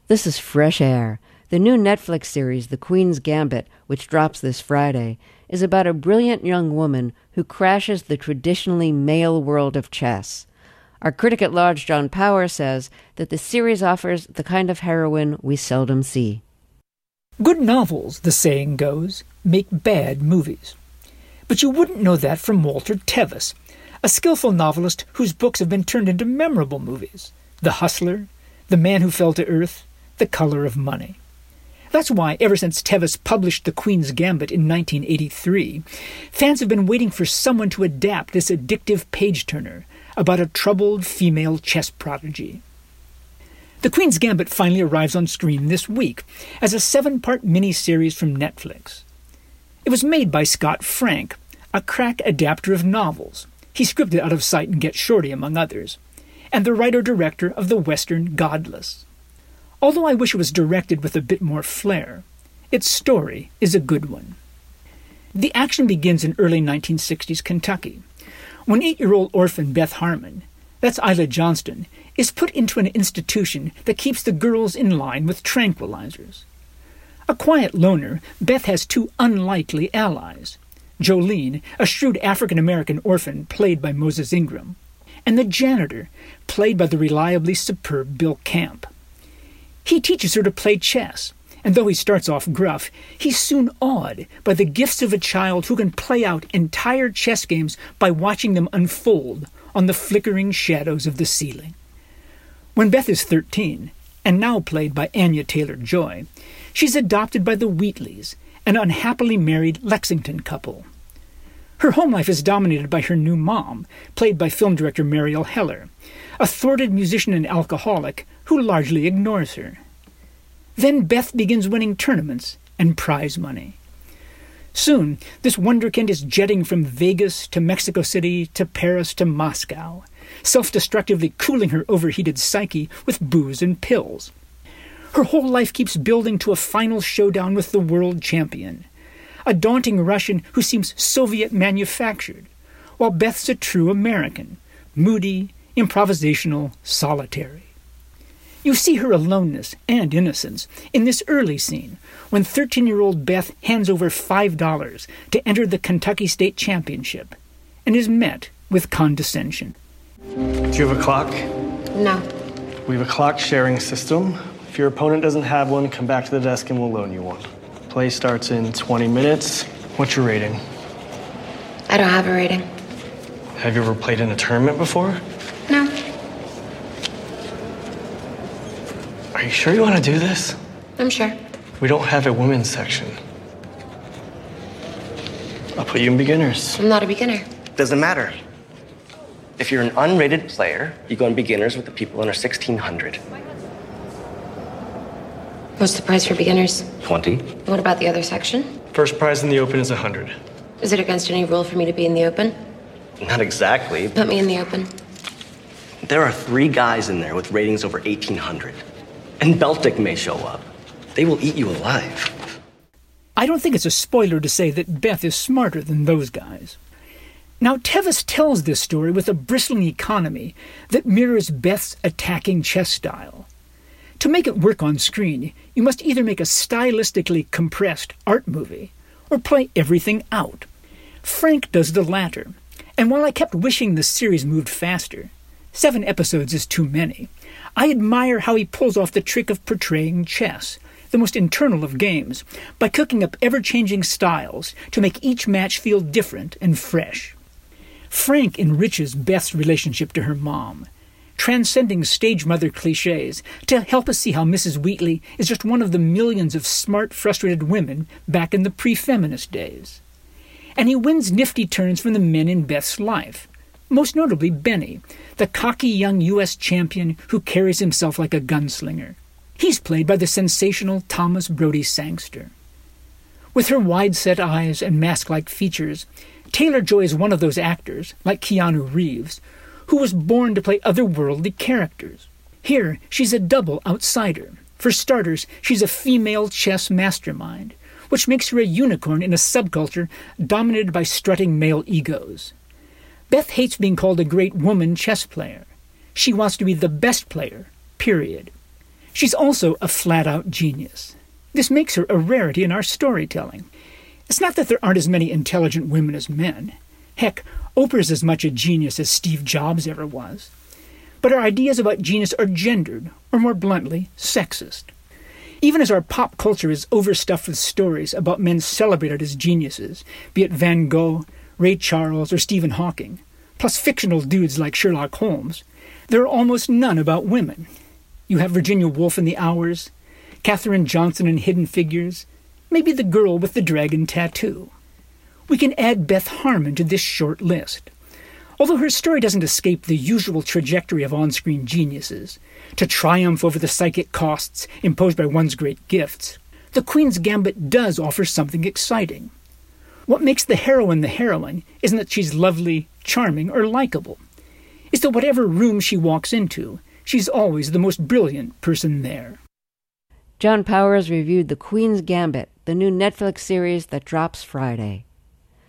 This is Fresh Air. The new Netflix series, The Queen's Gambit, which drops this Friday, is about a brilliant young woman who crashes the traditionally male world of chess. Our critic at large, John Power, says that the series offers the kind of heroine we seldom see. Good novels, the saying goes, make bad movies. But you wouldn't know that from Walter Tevis, a skillful novelist whose books have been turned into memorable movies. The Hustler, The Man Who Fell to Earth, The Color of Money. That's why, ever since Tevis published The Queen's Gambit in 1983, fans have been waiting for someone to adapt this addictive page-turner about a troubled female chess prodigy. The Queen's Gambit finally arrives on screen this week as a 7-part miniseries from Netflix. It was made by Scott Frank, a crack adapter of novels. He scripted Out of Sight and Get Shorty, among others, and the writer-director of the Western Godless. Although I wish it was directed with a bit more flair, its story is a good one. The action begins in early 1960s Kentucky, when 8-year-old orphan Beth Harmon, that's Isla Johnston, is put into an institution that keeps the girls in line with tranquilizers. A quiet loner, Beth has 2 unlikely allies, Jolene, a shrewd African-American orphan played by Moses Ingram, and the janitor, played by the reliably superb Bill Camp. He teaches her to play chess, and though he starts off gruff, he's soon awed by the gifts of a child who can play out entire chess games by watching them unfold on the flickering shadows of the ceiling. When Beth is 13, and now played by Anya Taylor-Joy, she's adopted by the Wheatleys, an unhappily married Lexington couple. Her home life is dominated by her new mom, played by film director Mariel Heller, a thwarted musician and alcoholic who largely ignores her. Then Beth begins winning tournaments and prize money. Soon, this wonderkind is jetting from Vegas to Mexico City to Paris to Moscow, self-destructively cooling her overheated psyche with booze and pills. Her whole life keeps building to a final showdown with the world champion, a daunting Russian who seems Soviet-manufactured, while Beth's a true American, moody, improvisational, solitary. You see her aloneness and innocence in this early scene when 13-year-old Beth hands over $5 to enter the Kentucky State Championship and is met with condescension. Do you have a clock? No. We have a clock sharing system. If your opponent doesn't have one, come back to the desk and we'll loan you one. Play starts in 20 minutes. What's your rating? I don't have a rating. Have you ever played in a tournament before? No. Are you sure you want to do this? I'm sure. We don't have a women's section. I'll put you in beginners. I'm not a beginner. Doesn't matter. If you're an unrated player, you go in beginners with the people under 1600. What's the price for beginners? 20. What about the other section? First prize in the open is 100. Is it against any rule for me to be in the open? Not exactly. Put me in the open. There are 3 guys in there with ratings over 1800. And Beltic may show up. They will eat you alive. I don't think it's a spoiler to say that Beth is smarter than those guys. Now, Tevis tells this story with a bristling economy that mirrors Beth's attacking chess style. To make it work on screen, you must either make a stylistically compressed art movie or play everything out. Frank does the latter, and while I kept wishing the series moved faster, 7 episodes is too many, I admire how he pulls off the trick of portraying chess, the most internal of games, by cooking up ever-changing styles to make each match feel different and fresh. Frank enriches Beth's relationship to her mom, transcending stage mother cliches to help us see how Mrs. Wheatley is just one of the millions of smart, frustrated women back in the pre-feminist days. And he wins nifty turns from the men in Beth's life, most notably Benny, the cocky young U.S. champion who carries himself like a gunslinger. He's played by the sensational Thomas Brodie Sangster. With her wide-set eyes and mask-like features, Taylor-Joy is one of those actors, like Keanu Reeves, who was born to play otherworldly characters. Here, she's a double outsider. For starters, she's a female chess mastermind, which makes her a unicorn in a subculture dominated by strutting male egos. Beth hates being called a great woman chess player. She wants to be the best player, period. She's also a flat-out genius. This makes her a rarity in our storytelling. It's not that there aren't as many intelligent women as men. Heck, Oprah's as much a genius as Steve Jobs ever was. But our ideas about genius are gendered, or more bluntly, sexist. Even as our pop culture is overstuffed with stories about men celebrated as geniuses, be it Van Gogh, Ray Charles, or Stephen Hawking, plus fictional dudes like Sherlock Holmes, there are almost none about women. You have Virginia Woolf in The Hours, Katherine Johnson in Hidden Figures, maybe the girl with the dragon tattoo. We can add Beth Harmon to this short list. Although her story doesn't escape the usual trajectory of on-screen geniuses, to triumph over the psychic costs imposed by one's great gifts, The Queen's Gambit does offer something exciting. What makes the heroine isn't that she's lovely, charming, or likable. It's that whatever room she walks into, she's always the most brilliant person there. John Powers reviewed The Queen's Gambit, the new Netflix series that drops Friday.